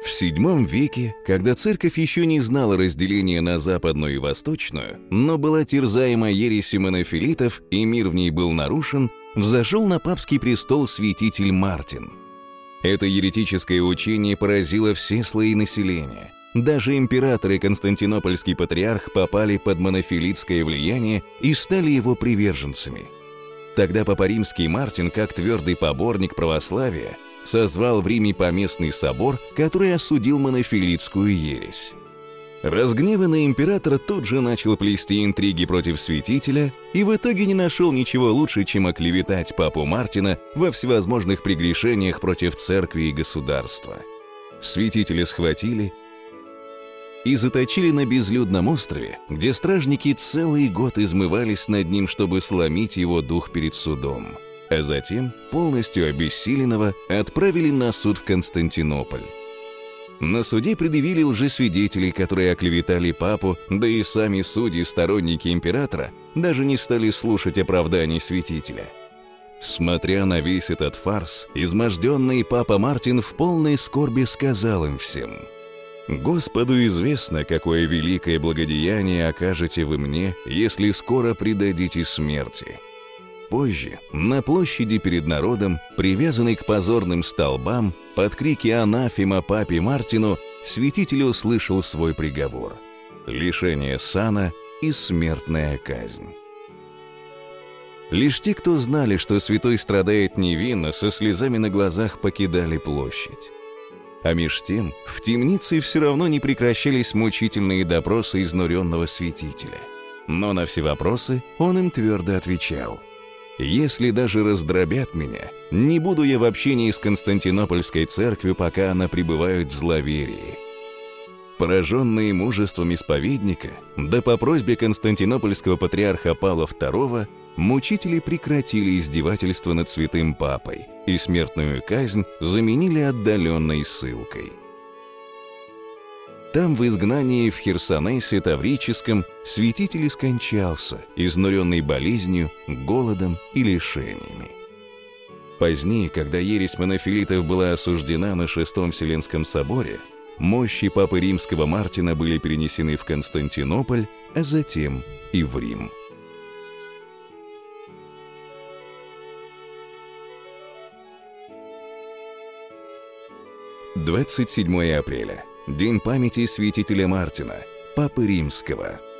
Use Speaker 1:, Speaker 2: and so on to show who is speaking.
Speaker 1: В VII веке, когда церковь еще не знала разделения на западную и восточную, но была терзаема ересью монофилитов и мир в ней был нарушен, взошел на папский престол святитель Мартин. Это еретическое учение поразило все слои населения. Даже император и константинопольский патриарх попали под монофилитское влияние и стали его приверженцами. Тогда Папа Римский Мартин, как твердый поборник православия, созвал в Риме поместный собор, который осудил монофилитскую ересь. Разгневанный император тут же начал плести интриги против святителя и в итоге не нашел ничего лучше, чем оклеветать папу Мартина во всевозможных прегрешениях против церкви и государства. Святителя схватили и заточили на безлюдном острове, где стражники целый год измывались над ним, чтобы сломить его дух перед судом. А затем, полностью обессиленного, отправили на суд в Константинополь. На суде предъявили лжесвидетелей, которые оклеветали папу, да и сами судьи, сторонники императора, даже не стали слушать оправданий святителя. Смотря на весь этот фарс, изможденный папа Мартин в полной скорби сказал им всем: «Господу известно, какое великое благодеяние окажете вы мне, если скоро предадите смерти». Позже, на площади перед народом, привязанный к позорным столбам, под крики анафема папе Мартину, святитель услышал свой приговор – лишение сана и смертная казнь. Лишь те, кто знали, что святой страдает невинно, со слезами на глазах покидали площадь. А меж тем, в темнице все равно не прекращались мучительные допросы изнуренного святителя. Но на все вопросы он им твердо отвечал: «Если даже раздробят меня, не буду я в общении с Константинопольской церковью, пока она пребывает в зловерии». Пораженные мужеством исповедника, да по просьбе константинопольского патриарха Павла II, мучители прекратили издевательство над святым папой и смертную казнь заменили отдаленной ссылкой. Там, в изгнании в Херсонесе Таврическом, святитель скончался, изнуренный болезнью, голодом и лишениями. Позднее, когда ересь монофилитов была осуждена на Шестом Вселенском соборе, мощи папы Римского Мартина были перенесены в Константинополь, а затем и в Рим. – 27 апреля. День памяти святителя Мартина, папы Римского.